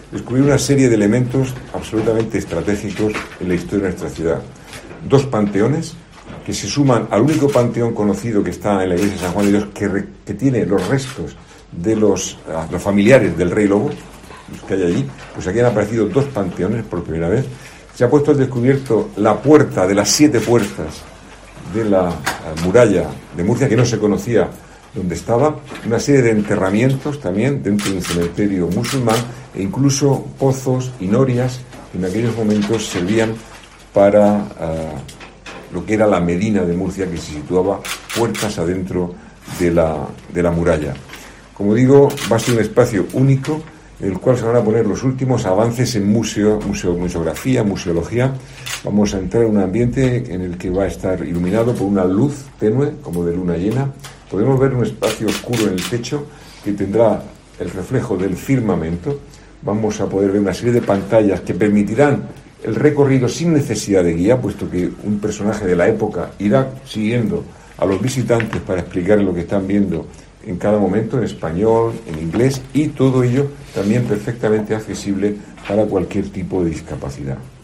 descubrir una serie de elementos absolutamente estratégicos en la historia de nuestra ciudad. 2 panteones que se suman al único panteón conocido que está en la iglesia de San Juan de Dios, que tiene los restos de los familiares del Rey Lobo, los que hay allí. Pues aquí han aparecido 2 panteones por primera vez. Se ha puesto al descubierto la puerta de las 7 puertas de la muralla de Murcia, que no se conocía dónde estaba, una serie de enterramientos también dentro de un cementerio musulmán, e incluso pozos y norias que en aquellos momentos servían para lo que era la Medina de Murcia, que se situaba puertas adentro de la muralla. Como digo, va a ser un espacio único en el cual se van a poner los últimos avances en museografía, museología. Vamos a entrar en un ambiente en el que va a estar iluminado por una luz tenue, como de luna llena. Podemos ver un espacio oscuro en el techo que tendrá el reflejo del firmamento. Vamos a poder ver una serie de pantallas que permitirán el recorrido sin necesidad de guía, puesto que un personaje de la época irá siguiendo a los visitantes para explicarles lo que están viendo en cada momento, en español, en inglés, y todo ello también perfectamente accesible para cualquier tipo de discapacidad.